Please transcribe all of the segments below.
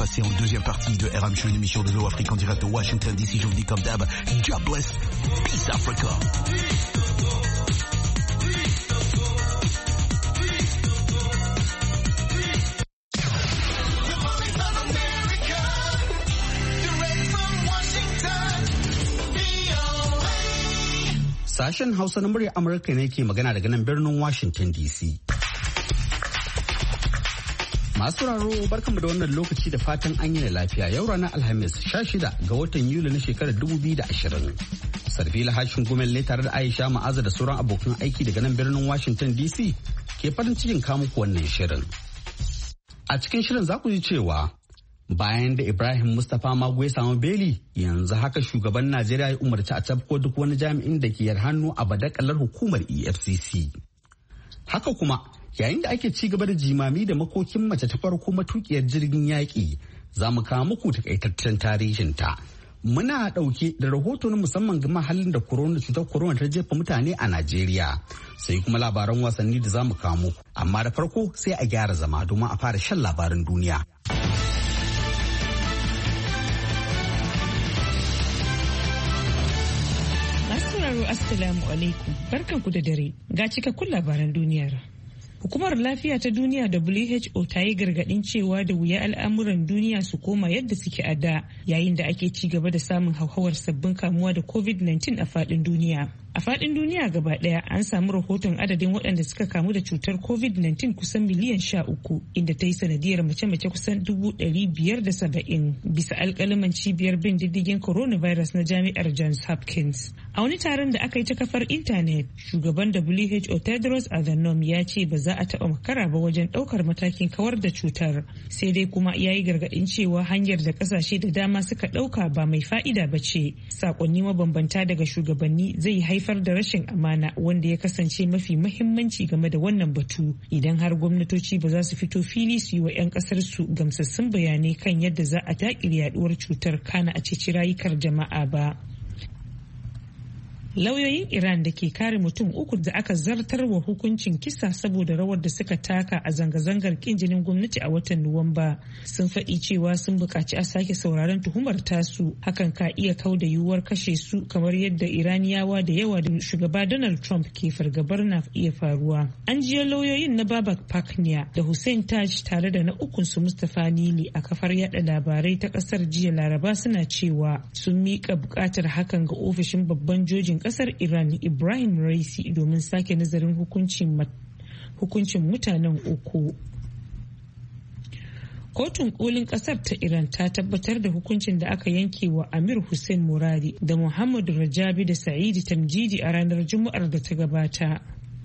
c'est en deuxième partie de RM Show, une émission de Hello Afrique en direct de Washington DC. Je vous dis comme d'hab, God bless, peace Africa. Sashen Hausa na muryar Amurka ne ke magana daga nan birnin Washington DC. Masu raro barkanmu da wannan lokaci da fatan an yi da lafiya. Yau ranar Alhamis 16 ga watan Yuli na shekarar 2020. Sarfila Hashin Gumel ne tare da Aisha Ma'aza da sauran abokan aiki daga nan birnin Washington DC ke farin cikin kamuku wannan shirin. A cikin shirin za ku ji cewa bayan da Ibrahim Mustapha Magu ya samu beli, yanzu haka shugaban Najeriya ya umarci a tafko duk wani jami'in da ke yar hannu a badakalar hukumar EFCC. Haka kuma yayin da ake ci gaba da jimami da makokin mace ta farko matukiyar jirgin yaƙi, za mu kawo muku takaitaccen tarihinta. Muna ɗauke da rahoto na musamman ga mahallin da cutar corona ta jefa mutane a Najeriya. Sai kuma labaran wasanni da za mu kawo muku. Amma da farko sai a gyara zama domin a fara shan labaran duniya. Assalamu alaikum, barkanku da dare ga cikakkun labaran duniyar. Hukumar lafiya ta duniya WHO ta yi gargadin cewa da wuya al'amuran duniya su koma yadda suke a da yayin da ake ci gaba da samun hauhawar sabbin kamuwa da COVID-19 a faɗin duniya. A faɗin duniya gaba ɗaya an samu rahoton adadin waɗanda suka kamu da cutar COVID-19 kusan miliyan 13 inda ta yi sanadiyar mace-mace kusan 570 bisa alƙalaman cibiyar bin diddigin coronavirus na jami'ar Johns Hopkins. A wani taron da aka yi ta kafar intanet, shugaban WHO Tedros Adhanom ya ce ba za a taɓa makara ba wajen ɗaukar matakin kawar da cutar. Sai dai kuma ya yi gargaɗin cewa hanyar da ƙasashe da dama suka ɗauka ba mai fa'ida ba ce. Saƙonni mabambanta daga shugabanni zai haifar da rashin amana wanda ya kasance mafi mahimmanci game da wannan batu idan har gwamnatoci ba za su fito fili su yi wa 'yan kasar su gamsassun bayanai kan yadda za a daƙile yaduwar cutar kana a ceci rayukar jama'a ba. Lauyoyin Iran da ke kare mutum uku da aka zartar wa hukuncin kisa saboda rawar da suka taka a zanga-zangar kin jinin gwamnati a watan Nuwamba sun faɗi cewa sun buƙaci a sake sauraron tuhumar tasu, hakan ka iya kauda yiwuwar kashe su kamar yadda Iraniyawa da yawa da shugaba Donald Trump ke fargabar na iya faruwa. An jiyo lauyoyin na Babak Paknia da Hussein Taj tare da na ukunsu Mustapha Nili a kafar yada labarai ta ƙasar jiya Laraba suna cewa sun miƙa buƙatar hakan ga ofishin babban jojin kasar Iran Ibrahim Raisi domin sake nazarin hukuncin mutanen uku. Kotun kolin kasar ta Iran ta tabbatar da hukuncin da aka yanke wa Amir Hussein Muradi da Muhammad Rajabi da Sa'idi Tamjidi a ranar Juma'ar da ta gabata.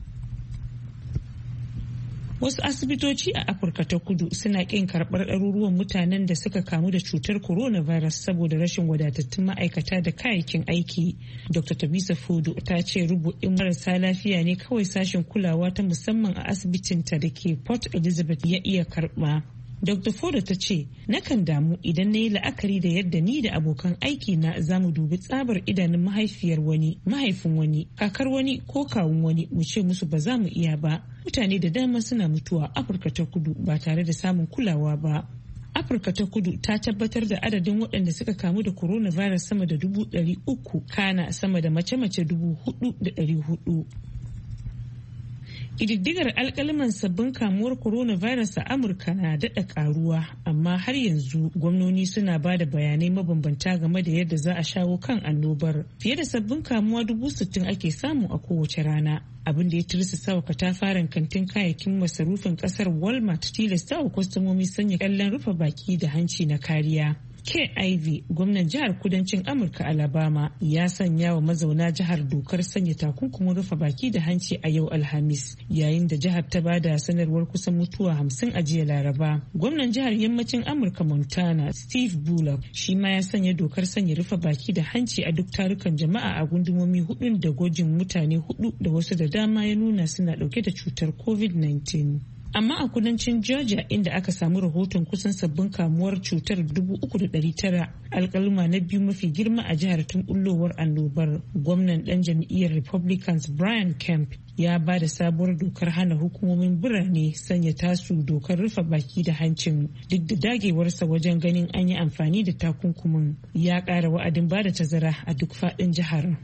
Wasu asibitoci a Afirka ta Kudu suna ƙin karɓar ɗaruruwan mutanen da suka kamu da cutar coronavirus saboda rashin wadatattun ma'aikata da kayayyakin aiki. Dr. Tabisa Fodo ta ce rubu'in marasa lafiya ne kawai sashen kulawa ta musamman a asibitinta da ke Port Elizabeth ya iya karɓa. Dr. Fodo ta ce, nakan damu idan na yi la'akari da yadda ni da abokan aiki na za mu dubi tsabar idanun mahaifiyar wani, mahaifin wani, kakar wani ko kawun wani mu ce musu ba za mu iya ba. Mutane da dama suna mutuwa a Afirka ta Kudu ba tare da samun kulawa ba. Afirka ta Kudu ta tabbatar da adadin waɗanda suka kamu da coronavirus sama da 300,000 kana sama da mace-mace 4,400. Ƙididdigar alƙalaman sabbin kamuwar coronavirus a Amurka na daɗa ƙaruwa, amma har yanzu gwamnoni suna ba da bayanai mabambanta game da yadda za a shawo kan annobar. Fiye da sabbin kamuwa 60,000 ake samu a kowace rana, abin da ya tirsasa wa katafaren kantin kayayyakin masarufin ƙasar Walmart tilasta wa kwastomomi sanya ƙyallen rufe baki da hanci na kariya. KIV, gwamnan jihar kudancin Amurka Alabama, ya sanya wa mazauna jihar dokar sanya takunkumin rufe baki da hanci a yau Alhamis, yayin da jihar ta bada sanarwar kusan mutuwa 50 a jiya Laraba. Gwamnan jihar yammacin Amurka Montana, Steve Bullock, shi ma ya sanya dokar sanya rufe baki da hanci a duk tarukan jama'a a gundumomi 4 da gwajin mutane 4 da wasu da dama ya nuna suna dauke da cutar COVID-19. amma a kudancin Georgia inda aka samu rahoton kusan sabbin kamuwar cutar 3,900 alkaluma na biyu mafi girma a jihar tun bullowar annobar. Gwamnan dan jam'iyyar Republicans Brian Kemp ya ba da sabuwar dokar hana hukumomin birane sanya tasu dokar rufe baki da hancin duk da dagewarsa wajen ganin an yi amfani da takunkumin. Ya ƙara wa'adin ba da tazara a duk faɗin jihar.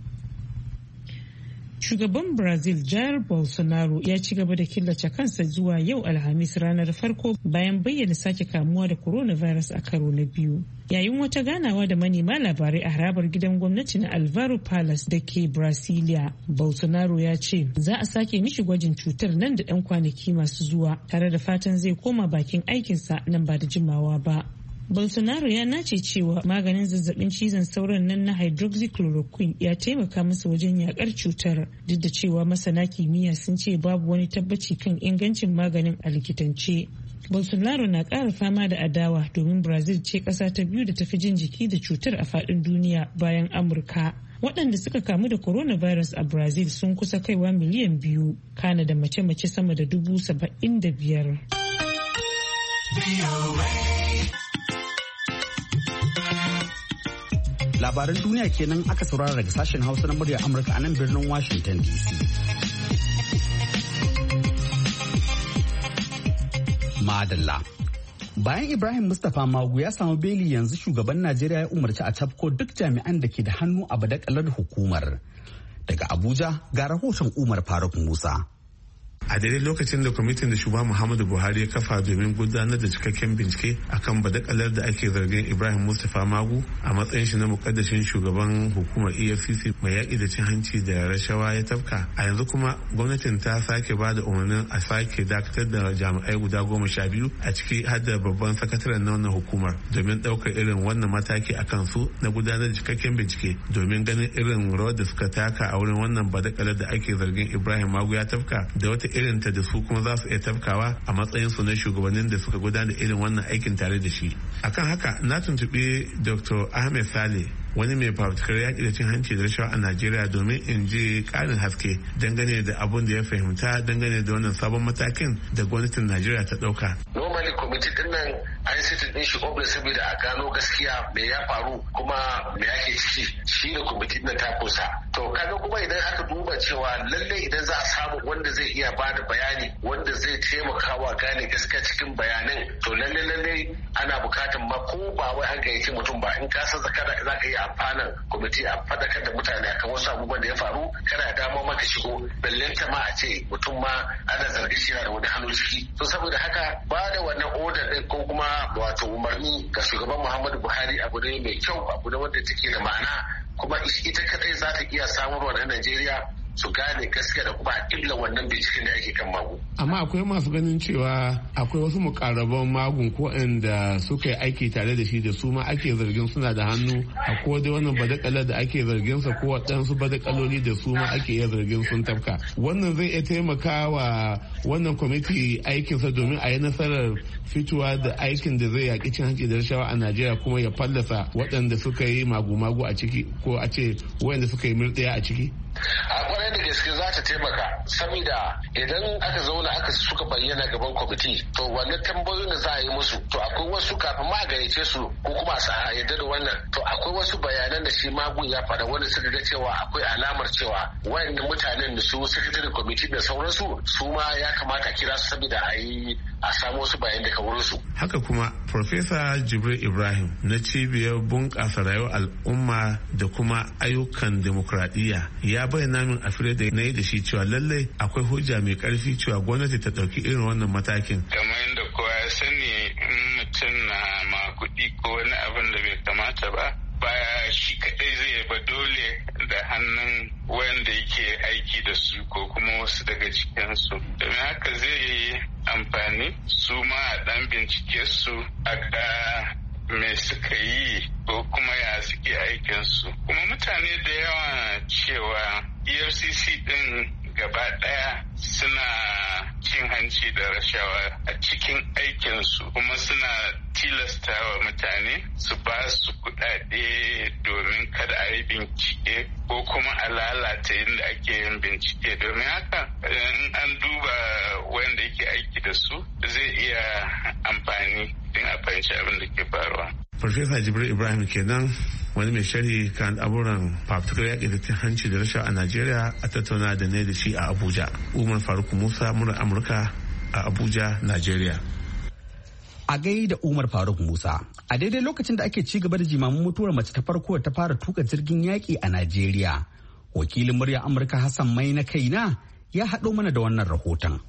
Shugaban Brazil Jair Bolsonaro ya ci gaba da killace kansa zuwa yau Alhamis ranar farko bayan bayyana sake kamuwa da coronavirus a karo na biyu. Yayin wata ganawa da manema labarai a harabar gidan gwamnati na Alvaro Palace da ke Brasilia, Bolsonaro ya ce za a sake mishi gwajin cutar nan da 'yan kwanaki masu zuwa tare da fatan zai koma bakin aikinsa nan ba da jimawa ba. Bolsonaro ya nace cewa maganin zazzabin cizon sauron nan na hydroxychloroquine ya taimaka masa wajen yakar cutar, duk da cewa masana kimiyya sun ce babu wani tabbaci kan ingancin maganin a likitance. Bolsonaro na ƙara fama da adawa domin Brazil ce ƙasa ta biyu da tafi jin jiki da cutar a faɗin duniya bayan Amurka. Waɗanda suka kamu da coronavirus a Brazil sun kusa kaiwa miliyan 2, kana da mace-mace sama da 75,000. Labaran duniya kenan aka saurara daga sashen Hausa na muryar Amurka a nan birnin Washington DC. Madalla. Bayan Ibrahim Mustapha Magu ya samu beli, yanzu shugaban Najeriya ya umarci a tafko duk jami'an da ke da hannu a badakalar hukumar. Daga Abuja ga rahoton Umar Faruk Musa. A daidai lokacin da kwamitin da shugaba Muhammadu Buhari ya kafa domin gudanar da cikakken bincike akan badakalar da ake zargin Ibrahim Mustapha Magu a matsayin shi na mukaddashin shugaban hukumar EFCC mai yaƙi da cin hanci da rashawa ya tafka, a yanzu kuma gwamnatin ta sake ba da umarnin a sake dakatar da jami'ai guda 12 a ciki har da babban sakataren na wannan hukumar domin ɗaukar irin wannan mataki a kansu na gudanar da cikakken bincike domin ganin irin rawar da suka taka a wurin wannan badakalar da ake zargin Ibrahim Magu ya tafka da wata irinta da su kuma za su iya tafkawa a matsayin su na shugabannin da suka gudanar da irin wannan aikin tare da shi. Akan haka na tuntuɓi Dr. Ahmed Saleh, wani mai fafutukar yaƙi da cin hanci da rashawa a Najeriya, domin in ji ƙarin haske dangane da abun da ya fahimta dangane da wannan sabon matakin da gwamnatin Najeriya ta ɗauka. Normally kwamiti din nan an sitin din shi obis saboda a gano gaskiya me ya faru kuma me ake ciki, shi da kwamiti din ta kusa. To kaga kuma idan aka duba cewa lalle idan za a samu wanda zai iya bada bayani wanda zai taimaka wa gane gaskiya cikin bayanan, to lalle ana bukatan ma ko ba wai an gayyaci mutum ba, in ka san za ka yi amfanin kwamiti a fadakar da mutane akan wasu abubuwan da ya faru, kana dama maka shigo ballanta ma a ce mutum ma ana zargi shi da wani hannu ciki. To saboda haka ba da wannan odar din ko kuma wato umarni ga shugaban Muhammadu Buhari abu ne mai kyau, abu ne wanda take da ma'ana, kuma ita kadai za ta iya samarwa na Najeriya su gane gaskiya da kuma illa wannan binciken da ake kan Magu. Amma akwai masu ganin cewa akwai wasu mukarraban Magun ko inda suka yi aiki tare da shi da su ma ake zargin suna da hannu a kodai wannan badakalar da ake zargin sa, ko waɗansu badakaloli da su ma ake iya zargin sun tafka. Wannan zai iya taimakawa wannan kwamiti aikinsa domin a yi nasarar fitowa da aikin da zai yaƙi cin hanci da rashawa a Najeriya, kuma ya fallasa waɗanda suka yi magu-magu a ciki, ko a ce waɗanda suka yi murɗiya a ciki. A kwarai da gaske za ta taimaka, saboda idan aka zauna aka suka bayyana gaban kwamiti, to wannan tambayoyin da za a yi musu, to akwai wasu kafin ma gayyace su ko kuma a yadda da wannan, to akwai wasu bayanan da shi Magun ya faɗa wanda suka ga cewa akwai alamar cewa wayannan mutanen da su sakataren kwamiti da sauransu su ma ya kamata kira su saboda a samu wasu bayan daga wurin su. Haka kuma Profesa Jibril Ibrahim na cibiyar bunƙasa rayuwar al'umma da kuma ayyukan demokradiyya ya bayyana min a fire da na yi da shi cewa lallai akwai hujja mai karfi cewa gwamnati ta ɗauki irin wannan matakin. Kamar yadda kowa ya sani, mutum na makuɗi ko wani abin da bai kamata ba, baya shi kaɗai zai ba, dole da hannun wanda yake aiki da su ko kuma wasu daga cikinsu. Domin haka zai yi amfani su ma a ɗan bincike su a ga me suka yi ko kuma ya suke aikinsu. Kuma mutane da yawa cewa EFCC din gaba daya suna ce cin hanci da rashawa a cikin aikinsu, kuma suna tilasta wa mutane su ba su kuɗaɗe domin kada a yi bincike ko kuma a lalata inda ake yin bincike. Domin haka in an duba wanda yake aiki da su zai iya amfani din a fahimci abin da ke faruwa. Farfesa Jibril Ibrahim kenan, wani mai sharhi kan al'amuran fafutukar yaƙi da cin hanci da rashawa a Najeriya, a tattauna da ne da shi a Abuja. Umar Faruk Musa, murar Amurka a Abuja, Najeriya. A gaida Umar Faruk Musa, a daidai lokacin da ake ci gaba da jimamin mutuwar mace ta farko ta fara tuka jirgin yaƙi a Najeriya, wakilin murya Amurka Hassan Mai na kaina ya haɗo mana da wannan rahoton.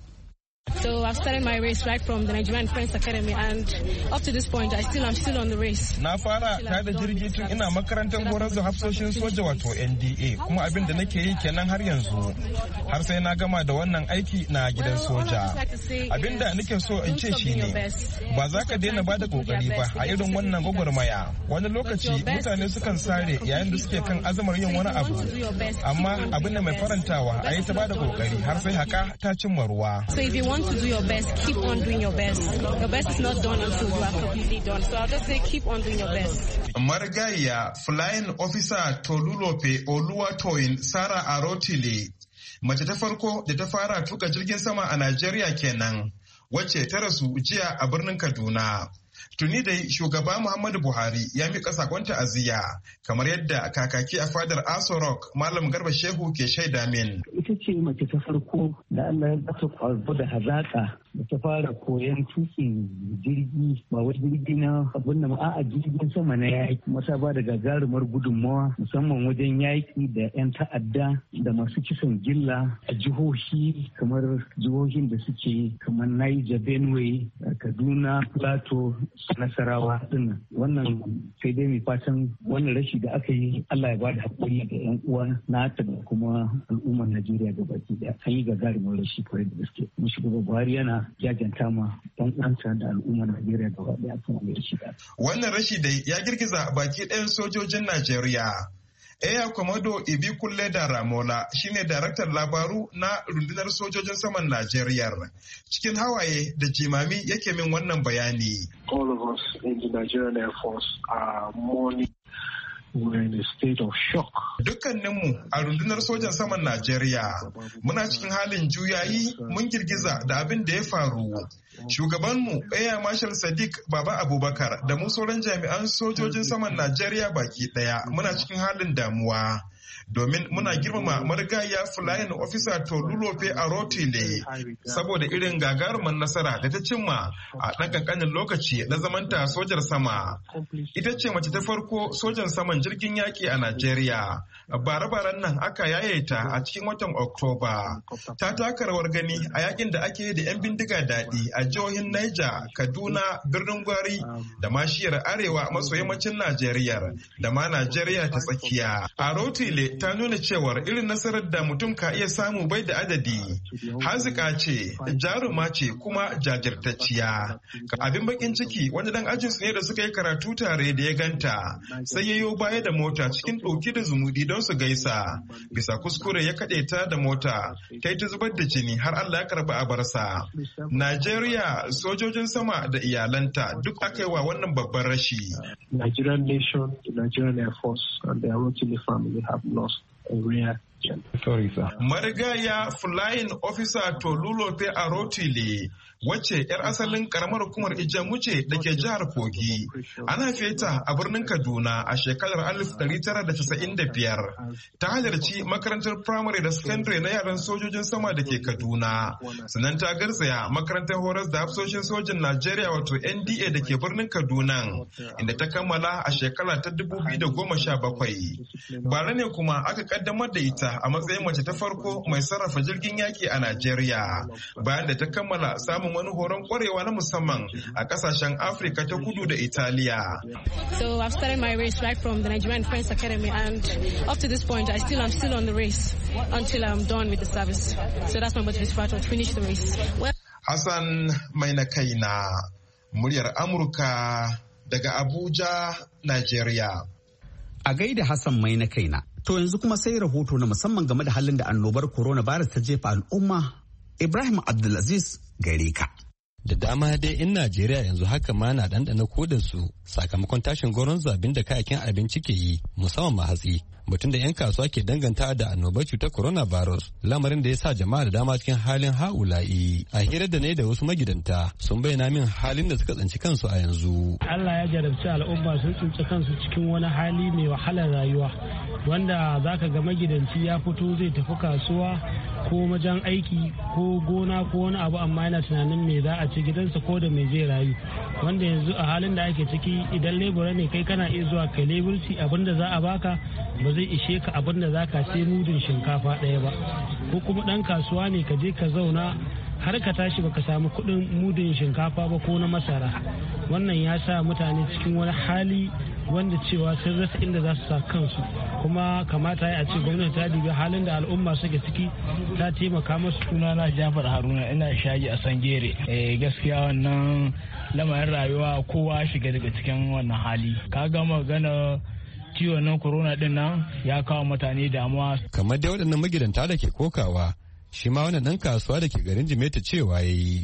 So I've started my race right from the Nigerian Defense Academy, and up to this point I'm still on the race. Na fara ta da jirgi tun ina makarantar horar da hafsoshin soja wato NDA, kuma abin da nake yi kenan har yanzu, har sai na gama da wannan aiki na gidan soja. Abin da nake so in ce shine ba za ka daina bada kokari ba a irin wannan gwagwarmaya. Wani lokaci mutane sukan sare yayin da suke kan azumar yin wani abu, amma abin da mai farantawa a yi ta bada kokari har sai haka ta cimma ruwa. So if you want to do your best, keep on doing your best. Your best is not done until you are completely done. So I'll just say keep on doing your best. Marigayya Flying Officer Tolulope Oluwatoyin Sarah Arotile, mace ta farko da ta fara tuka jirgin sama a Najeriya kenan, wacce ta rasu jiya a birnin Kaduna. Tuni dai shugaba Muhammadu Buhari ya miƙa sakon ta'aziyya, kamar yadda kakaki a fadar Aso Rock Malam Garba Shehu ke shaida min. Ita ce mace ta farko da Allah ya bata kwarbo da hazaƙa da ta fara koyon tukin jirgi, ba wai jirgi na abin da a'a jirgin sama na yaƙi, mata ba da gagarumar gudunmawa musamman wajen yaƙi da 'yan ta'adda da masu kisan gilla a jihohi kamar jihohin da suke kamar Niger, Benue, Kaduna, Plateau, Nasarawa din. Wannan sai dai mai fatan wannan rashi da aka yi Allah ya ba da haƙuri ga 'yan uwa nata da kuma al'ummar Najeriya gabaki daya. An yi gagarumin rashi kwarai da gaske. Shugaba Buhari yana jajanta ma ɗan uwanta da al'ummar Najeriya gaba daya kan wannan rashi da. Wannan rashi dai ya girgiza baki ɗayan sojojin Najeriya. Eya Komodo Ibi Kulle da Ramola shine daraktan labaru na rundunar sojojin saman Najeriya. Cikin hawaye da jimami yake min wannan bayani. All of us in the Nigerian Air Force are mourning. We're in a state of shock. Dukkaninmu a rundunar sojan saman Najeriya muna cikin halin juyayi, mun girgiza da abin da ya faru. Shugabanmu Air Marshal Sadiq Baba Abubakar da mu sauran jami'an sojojin saman Najeriya baki daya muna cikin halin damuwa. Domin muna girmama marigayya Flying Officer Tolulope Arotile saboda irin gagarumar nasara da ta cimma a ɗan ƙanƙanin lokaci na zamanta sojar sama. Ita ce mace ta farko sojan saman jirgin yaƙi a Najeriya. Bare-baren nan aka yayata a cikin watan Oktoba. Ta taka rawar gani a yakin da ake yi da 'yan bindiga daɗi a jihohin Niger, Kaduna, Birnin Gwari da mashiyar arewa maso yammacin Najeriya da ma Najeriya ta tsakiya. Arotile ta nuna cewar irin nasarar da mutum ka iya samu bai da adadi. Hazika ce, jaruma ce kuma jajirtacciya. Abin bakin ciki wani dan ajinsu ne da suka yi karatu tare da ya ganta, sai ya yo baya da mota cikin ɗauki da zumudi don su gaisa. Bisa kuskure ya kaɗe ta da mota, ta yi ta zubar da jini har Allah ya karɓi abarsa. Najeriya, sojojin sama da iyalanta duk aka yi wa wannan babban rashi. Nigerian nation, the Nigerian Air Force and the Arotile family have lost a rare gem. Sorry, sir. Marigaya Flying Officer Tolulope Arotile, wacce 'yar asalin karamar hukumar Ijamu ce da ke jihar Kogi. An haife ta a birnin Kaduna a shekarar 1995. Ta halarci makarantar firamare da sakandare na yaran sojojin sama da ke Kaduna. Sannan ta garzaya makarantar horas da hafsoshin sojin Najeriya wato NDA da ke birnin Kaduna, inda ta kammala a shekara ta 2017. Bara ne kuma aka kaddamar da ita a matsayin mace ta farko mai sarrafa jirgin yaki a Najeriya, bayan da ta kammala samun wani horon kwarewa na musamman a kasashen Afirka ta Kudu da Italiya. So I've started my race right from the Nigerian Defense Academy, and up to this point I'm still on the race until I'm done with the service. So that's my motivation to finish the race. Hassan Mai na kaina, muryar Amurka daga Abuja, Najeriya. A gaida Hassan Mai na kaina. To yanzu kuma sai rahoto na musamman game da halin da annobar coronavirus ta jefa al'umma Ibrahim Abdulaziz gare ka. Da dama dai in Najeriya yanzu haka ma na ɗanɗana kodarsu sakamakon tashin goron zabin da kayakin abinci ke yi musamman ma hatsi. Batun da 'yan kasuwa ke danganta da annobar cutar coronavirus lamarin da ya sa jama'a da dama cikin halin ha'ula'i. A hirar da ne da wasu magidanta sun bayyana min halin da suka tsinci kansu a yanzu. Allah ya jarabci al'umma sun tsinci kansu cikin wani hali mai wahalar rayuwa wanda zaka ga magidanci ya fito zai tafi kasuwa ko wajen aiki ko gona ko wani abu amma yana tunanin me za a ci gidansa ko da me zai rayu, wanda yanzu a halin da ake ciki idan lebura ne kai kana iya zuwa kai leburci abin da za a baka ba zai ishe ka abin da za ka sai mudun shinkafa ɗaya ba, ko kuma ɗan kasuwa ne ka je ka zauna har ka tashi baka samu kuɗin mudun shinkafa ba ko na masara. Wannan ya sa mutane cikin wani hali wanda cewa sun rasa inda za su sa kansu, kuma kamata ya ce gwamnati ta dubi halin da al'umma suke ciki ta taimaka masu. Sunana Jafar Haruna, ina shaji a Sangere. Gaskiya wannan lamarin rayuwa kowa shiga daga cikin wannan hali. Ka ga magana ciwon nan corona din nan ya kawo mutane damuwa. Kamar da waɗannan magidanta da ke kokawa, shi ma wannan ɗan kasuwa da ke garin Jimeta cewa ya yi.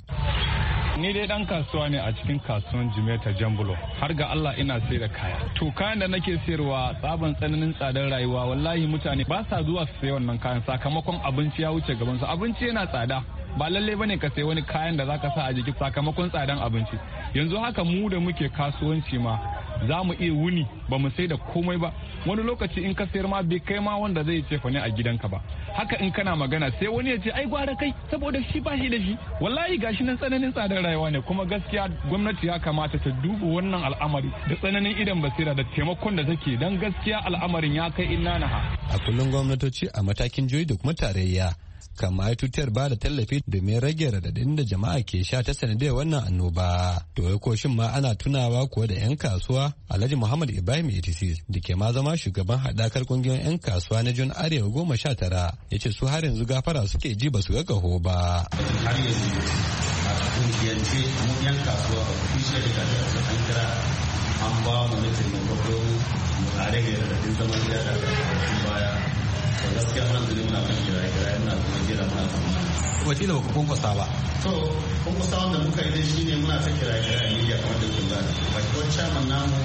Ni dai dan kasuwa ne a cikin kasuwan Jimeta Jambulo, har ga Allah ina sai da kaya. To kayan da nake sayarwa tsaban tsananin tsadar rayuwa, wallahi mutane ba sa zuwa su sayi wannan kayan sakamakon abinci ya wuce gaban su. Abinci yana tsada, ba lalle bane ka sayi wani kayan da zaka sa a jiki sakamakon tsadan abinci. Yanzu haka mu da muke kasuwanci ma za mu iya wuni ba mu sai da komai ba, wani lokaci in ka sayar ma bai kai ma wanda zai ce fa ne a gidanka ba. Haka in kana magana sai wani ya ce ai gwara kai saboda shi ba shi da shi. Wallahi gashi nan tsananin tsadar rayuwa ne, kuma gaskiya gwamnati ya kamata ta duba wannan al'amari da tsananin idan basira da taimakon da take, dan gaskiya al'amarin ya kai inna naha. A kullum gwamnatoci a matakin jihohi da kuma tarayya kama ya tutiyar ba da tallafi domin rage radadin da jama'a ke sha ta sanadiyar wannan annoba. To ya koshin ma ana tunawa kuwa da 'yan kasuwa Alhaji Muhammad Ibrahim 86 da ke ma zama shugaban haɗakar kungiyoyin 'yan kasuwa na Jon Arewa 19 ya ce su har yanzu gafara suke ji ba su ga kaho ba. Har yanzu a kungiyance mu 'yan kasuwa a kushe da an kira an ba mu na taimako mu a rage radadin zaman gida da baya. To gaskiya muna zuri muna kan kira muna kuma jira muna kan wakila ba ku kunkusa ba. To kunkusa wanda muka yi dai shine muna ta kira a media kamar da kullum ba ko chairman namu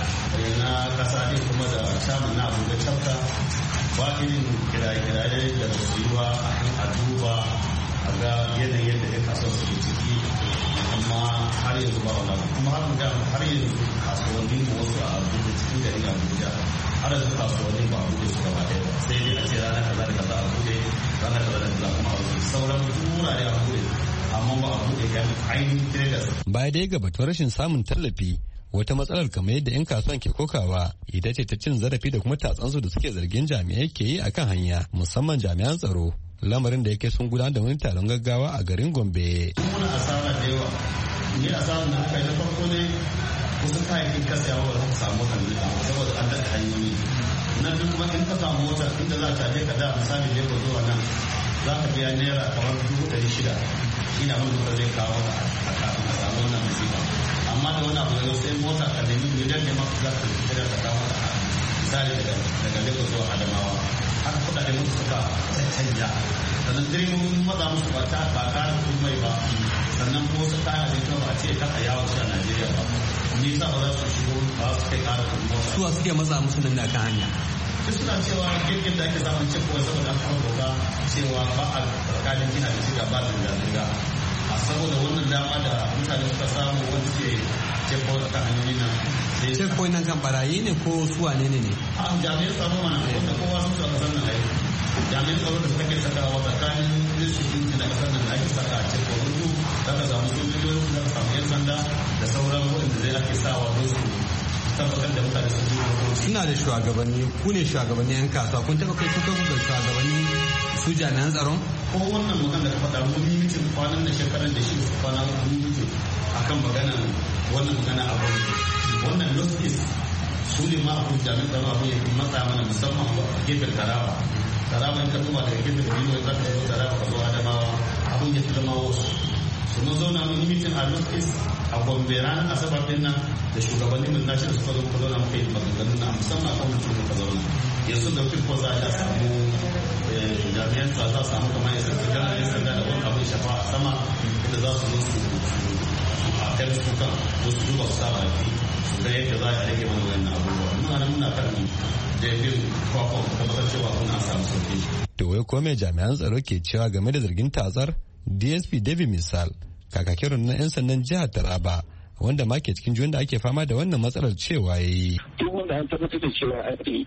na kasa ne kuma da chairman na abu da chapta ba irin kira da su yi wa a duba a ga yanayin yadda ya kasuwa su ke ciki, amma har yanzu ba wala kuma har yanzu kasuwannin mu wasu a Abuja cikin garin Abuja har yanzu kasuwannin ba Abuja su gaba ɗaya ba, sai dai a ce ranar kaza da kaza a bude ranar kaza da kaza kuma a bude sauran wurare a bude amma ba a bude kan ainihin traders. Baya dai ga batun rashin samun tallafi, wata matsalar kamar yadda 'yan kasuwan ke kokawa ita ce ta cin zarafi da kuma tatsansu da suke zargin jami'ai ke yi akan hanya, musamman jami'an tsaro, lamarin da yake sun gudanar da wani taron gaggawa a garin Gombe. Muna asara da yawa, ni asarar da aka yi na farko ne wasu kayayyakin kasa yawa ba za ka samu kan saboda an daɗa hanyoyi. Na duk kuma in ka samu mota inda za ta je ka da misali Lagos zuwa nan za ka biya naira kamar 600,000 shi na wanda ba zai kawo a kafin a samu wannan musiba. Amma da wani abu da sai mota ka nemi miliyan ne mafi za ka kira ka kawo a misali daga Lagos zuwa Adamawa. Haka kuɗaɗe musu suka canja. Sannan direbobin maza musu ba kara mai ba. Sannan ko wasu kaya da kuma ba a ce kaka yawo shi a Najeriya ba. Me yasa ba za su shigo ba su kai kara kuɗin mota. Suwa suke maza musu nan da kan hanya. Duk suna cewa girgin da ake samun cin kawai saboda an kawo doka cewa ba a tsakanin gina da shiga ba zirga-zirga. A saboda wannan dama da mutane suka samu wanda ke checkpoint a kan hanyoyi nan. Checkpoint nan kan barayi ne ko su wane ne? A jami'an tsaro mana wanda kowa sun tsaka sannan a yi. Jami'an tsaro da suka ke sakawa tsakanin institution da kasar nan da ake saka a checkpoint duk za ka samu sojoji za ka samu 'yan sanda da sauran waɗanda zai ake sawa don su tabbatar da mutane su yi suna da shugabanni, ku ne shugabanni 'yan kasuwa, kun taɓa kai kuka ga shugabanni su jami'an tsaron? Ko wannan magana da faɗa mun yi mitin kwanan da shekaran da shi kwana mun yi mitin akan magana wannan magana abu wannan loskis su ne ma abu jami'an tsaro abu ya matsa mana musamman a gefen Taraba in ka duba daga gefen Benue za ka zo Taraba ka zo Adamawa abun ya zama wasu. Mun zauna mun yi mitin a loskis a a Gombe ranar Asabar din nan da shugabannin da nashi da suka zo muka zauna muka yi maganganun na musamman a kwamitin muka zauna yanzu da ko za a samu jami'an tsaro za a samu kamar ya sanda da wani abin shafa a sama da za su zo su a kai su kan wasu duba su saba su ga yadda za a rage mana wayannan abubuwa muna nan muna kan da bin kwakwan tabbatar cewa kuna samu sauki. To wai ko mai jami'an tsaro ke cewa game da zargin tatsar DSP David Misal kakakin rundunar 'yan sandan jihar Taraba wanda ma ke cikin juyin da ake fama da wannan matsalar cewa ya yi. Duk wanda an tabbatar da cewa an yi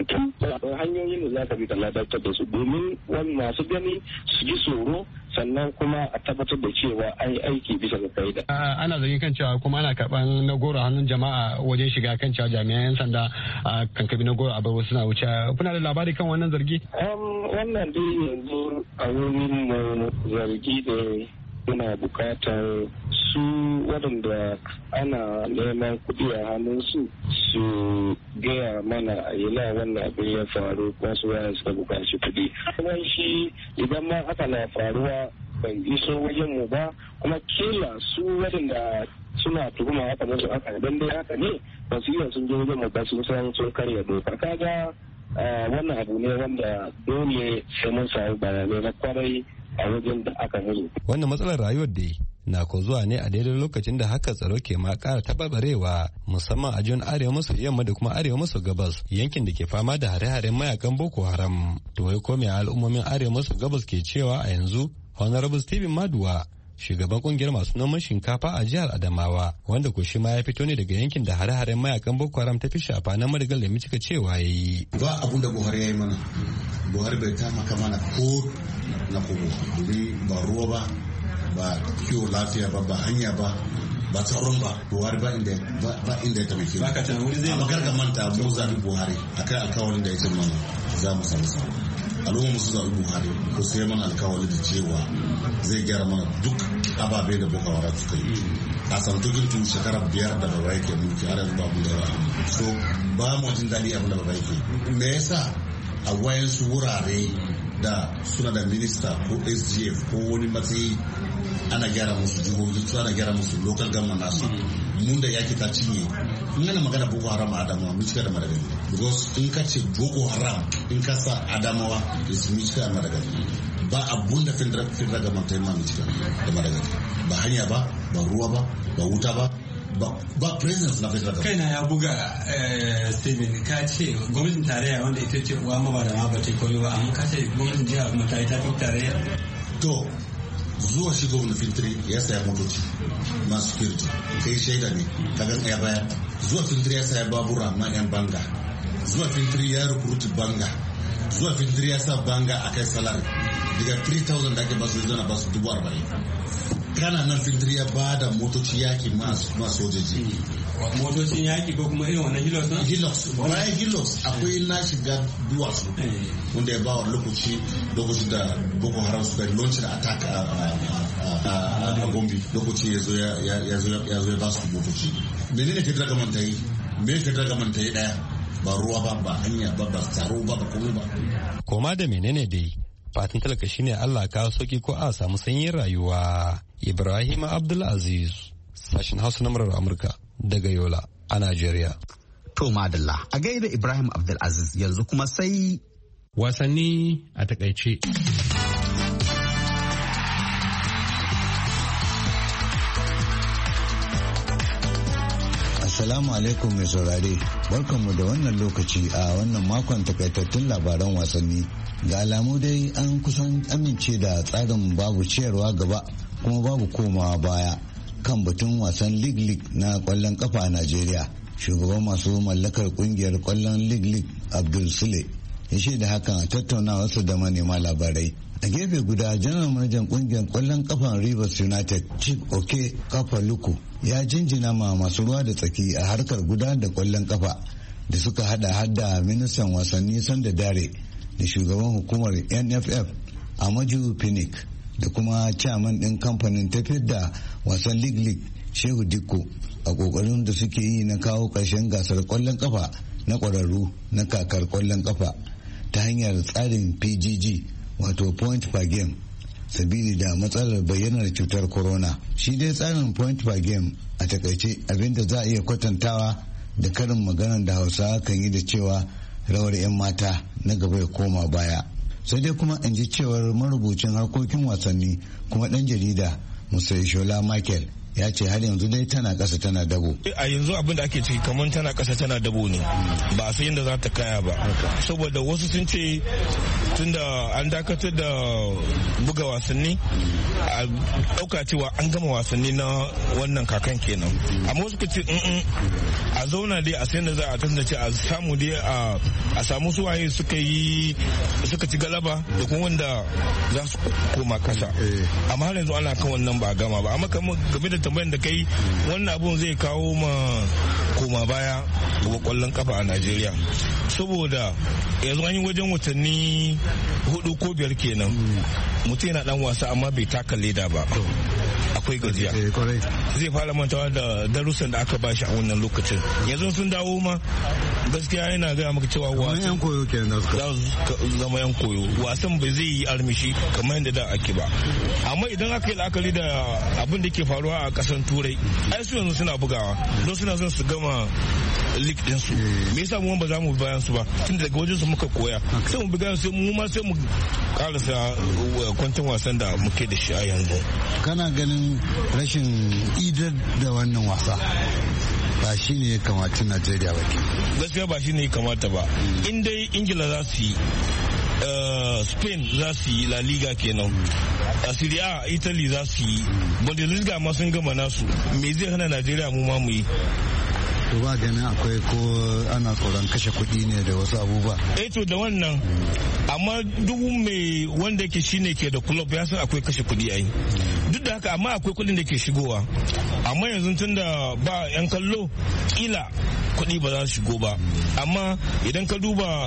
akwai hanyoyin da za ka bi ka ladatar da su domin wani masu gani su ji tsoro sannan kuma a tabbatar da cewa an yi aiki bisa ga kaida. Ana zargin kan cewa kuma ana karɓan na goro hannun jama'a wajen shiga kan cewa jami'an 'yan sanda kan kabi na goro a bar suna wuce. Kuna da labari kan wannan zargi? Wannan dai yanzu a wurin mu zargi da muna bukatar su waɗanda ana neman kuɗi a hannunsu su gaya mana a yana wannan abin ya faru wasu waya suka bukaci kuɗi. Kuma shi idan ma haka na faruwa bai iso wajen mu ba kuma kila su waɗanda suna tuhuma haka musu haka idan dai haka ne ba su iya sun je wajen mu ba sun san sun karya doka. Kaga wannan abu ne wanda dole sai mun samu bayanai na kwarai a wajen da aka mutu. Wannan matsalar rayuwar da na ko zuwa ne a daidai lokacin da haka tsaro ke ma ƙara taɓarɓarewa musamman a jihar arewa maso yamma da kuma arewa maso gabas yankin da ke fama da hare-haren mayakan Boko Haram. To wai ko me al'ummomin arewa maso gabas ke cewa a yanzu? Honorable Stephen Maduwa shugaban kungiyar masu noman shinkafa a jihar Adamawa wanda ko shi ma ya fito ne daga yankin da hare-haren mayakan Boko Haram ta fi shafa na Madigal da Micika cewa yayi. Ba abun da Buhari ya yi mana. Buhari bai taimaka mana ko na kogo domin ba ruwa ba kiwo lafiya ba hanya ba tsaron ba Buhari ba inda ya taimake mu. A magarga manta mu zaɓi Buhari akai alkawarin da ya ce mana za mu samu samu. Al'umma musu zaɓi Buhari ko sai mana alkawari da cewa zai gyara mana duk ababe da Boko Haram suka yi. A santukin tun shekara 5 da baba yake mulki har yanzu babu da yawa. So ba mu jin daɗi abin da baba yake. Me yasa a wayansu wurare da suna da minista ko SGF ko wani matsayi ana gyara musu jihohi su ana gyara musu local government nasu mun da yaki ta cinye in ana magana Boko Haram a Adamawa mun cika da Madagali because in ka ce Boko Haram in ka sa Adamawa is mun cika da Madagali ba abun da findra government ta yi ma mun cika da Madagali ba hanya ba ruwa ba wuta ba presence na federal government. Kaina ya buga Steven ka ce gwamnatin tarayya wanda ita ce uwa ma ba da ma ba ta koyo ba amma ka ce gwamnatin jiha kuma ta yi ta tarayya. To zuwa shi gwamna filtri ya saya motoci masu security kai shaida ne kagan ya baya zuwa filtri ya saya babura ma yan banga zuwa filtri ya recruit banga zuwa filtri ya sa banga a kai salary daga 3,000 da ake basu zana basu 40,000 kana nan filtri ya ba da motoci yaki masu sojoji motocin yaki ko kuma irin wannan Hilux bayan Hilux akwai na shiga duwatsu wanda ya ba wa lokaci da Boko Haram suka launch da attack a Gombe lokaci ya zo ya ba su motoci menene ke daga mantayi me ke daga mantayi daya ba ruwa ba hanya ba tsaro ba komai ba koma da menene dai fatan talaka shine Allah ka soki ko a samu sanyin rayuwa. Ibrahim Abdulaziz sashin Hausa na murar Amurka daga Yola a Najeriya. To madalla a gaida Ibrahim Abdulaziz yanzu kuma sai wasanni a takaice. Assalamu alaikum mai saurare, barkanmu da wannan lokaci a wannan makon takaitattun labaran wasanni. Ga alamu dai an kusan amince da tsarin babu ciyarwa gaba kuma babu komawa baya kan batun wasan lig na kwallon kafa a Najeriya. Shugaban masu mallakar kungiyar kwallon lig Abdul Sule ya shaida hakan a tattaunawarsa da manema labarai. A gefe guda janar manajan kungiyar kwallon kafan Rivers United Chief Oke Kafaluku ya jinjina ma masu ruwa da tsaki a harkar gudanar da kwallon kafa da suka hada ministan wasanni Sanda Dare da shugaban hukumar NFF Amaju Pinnick da kuma chairman din kamfanin tafiyar da wasan lig Shehu Dikko a kokarin da suke yi na kawo ƙarshen gasar kwallon kafa na ƙwararru na kakar kwallon kafa ta hanyar tsarin PGG wato point per game. sabili da matsalar bayyanar cutar corona. Shi dai tsarin point per game a takaice abinda za a iya kwatantawa da karin maganar da Hausawa kan yi da cewa rawar 'yan mata na gaba ya koma baya. Sai dai kuma in ji cewar marubucin harkokin wasanni kuma ɗan jarida Musa Shola Michael ya ce har yanzu dai tana ƙasa tana dabo. A yanzu abin da ake ciki kamar tana ƙasa tana dabo ne, ba a san yadda za ta kaya ba, saboda wasu sun ce tunda an dakatar da buga wasanni a ɗauka cewa an gama wasanni na wannan kakan kenan, amma wasu ka ce a zauna dai a sayan da za a tantance a samu dai a samu suwaye suka ci galaba da kuma wanda za su koma kasa, amma har yanzu ana kan wannan ba a gama ba. Amma game da tambayan da kai, wannan abun zai kawo ma koma baya ga kwallon kafa a Najeriya, saboda yanzu an yi wajen watanni 4 ko 5 kenan mutum yana dan wasa amma bai taka leda ba, akwai gajiya, zai fara mantawa da darussan da aka bashi a wannan lokacin. Yanzu sun dawo ma gaskiya yana gaya maka cewa wasan zama yan koyo, wasan bai zai yi armishi kamar yadda da ake ba. Amma idan aka yi la'akari da abin da ke faruwa a kasan turai, ai su yanzu suna bugawa don suna son su gama lig din su. Me yasa mu ba za mu bayan su ba, tun daga wajen su muka koya, sai mu buga sai mu ma sai mu karasa kwantin wasan da muke da shi a yanzu. Kana ganin rashin idar da wannan wasa ba shi ne ya kamata Najeriya ba? Gaskiya ba shi ne ya kamata ba. In dai Ingila za su yi, Spain za su yi La Liga kenan, a Serie A Italy za su yi, Bundesliga ma sun gama nasu, me zai hana Najeriya mu ma mu yi? Ba ganin akwai ko ana tsoron kashe kuɗi ne da wasu abubuwa? To da wannan, amma duk mai wanda yake shine ke da club ya san akwai kashe kuɗi ai. Duk da haka amma akwai kuɗin da ke shigowa, amma yanzu tun da ba 'yan kallo kila kuɗi ba za su shigo ba. Amma idan ka duba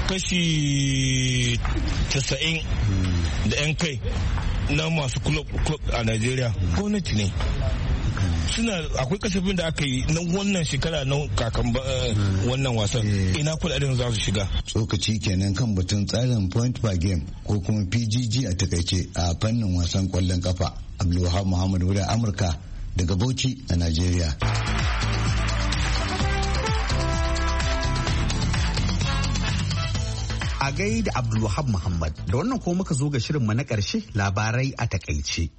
kashi 90 da 'yan kai na masu club a Najeriya gwamnati ne. Akwai kasafin da aka yi na wannan shekara na kakan wannan wasan, ina kudaden za su shiga. Tsokaci kenan kan batun tsarin point per game ko kuma PGG a takaice a fannin wasan kwallon kafa. Abdulwahab Muhammad wurin Amurka daga Bauchi a Najeriya. A gaida Abdulwahab Muhammad, da wannan ko muka zo ga shirinmu na ƙarshe, labarai a takaice.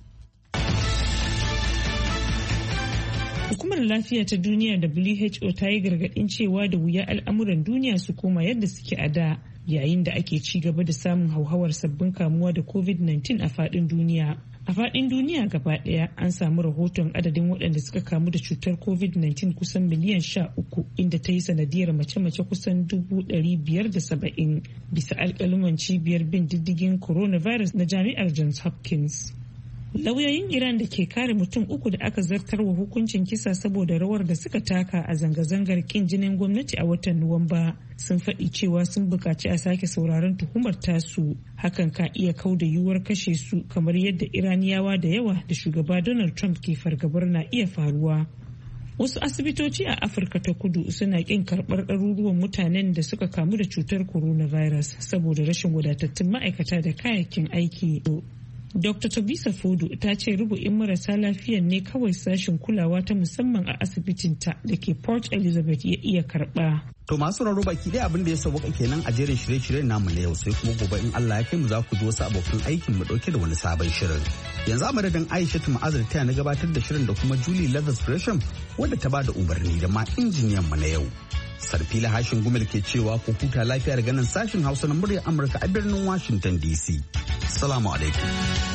Hukumar Lafiya ta Duniya WHO ta yi gargaɗin cewa da wuya al'amuran duniya su koma yadda suke a da, yayin da ake ci gaba da samun hauhawar sabbin kamuwa da COVID-19 a faɗin duniya. A faɗin duniya gaba ɗaya an samu rahoton adadin waɗanda suka kamu da cutar COVID-19 kusan miliyan 13, inda ta yi sanadiyar mace-mace kusan 570 bisa alƙaluman cibiyar bin diddigin coronavirus na jami'ar Johns Hopkins. Lauyoyin Iran da ke kare mutum 3 da aka zartar wa hukuncin kisa saboda rawar da suka taka a zanga-zangar kin jinin gwamnati a watan Nuwamba sun faɗi cewa sun buƙaci a sake sauraron tuhumar tasu. Hakan ka iya kauda yiwuwar kashe su, kamar yadda Iraniyawa da yawa da shugaba Donald Trump ke fargabar na iya faruwa. Wasu asibitoci a Afirka ta Kudu suna ƙin karɓar ɗaruruwan mutanen da suka kamu da cutar coronavirus saboda rashin wadatattun ma'aikata da kayayyakin aiki. Dr. Tobisa Fodo ta ce rubu'in marasa lafiyan ne kawai sashen kulawa ta musamman a asibitinta da ke Port Elizabeth ya iya karɓa. To masu raro baki dai abin da ya sauka kenan a jerin shirye-shiryen namu na yau, sai kuma gobe in Allah ya kai mu za ku ji wasu abokan aikin mu dauke da wani sabon shirin. Yanzu a madadin Aisha Ma'azir ta na gabatar da shirin da kuma Julie Leathers Gresham wadda ta bada umarni da ma injiniyan mu na yau. Sarfila Hashin Gumel ke cewa ku huta lafiya daga nan sashin Hausa na muryar Amurka a birnin Washington DC. Assalamu alaikum.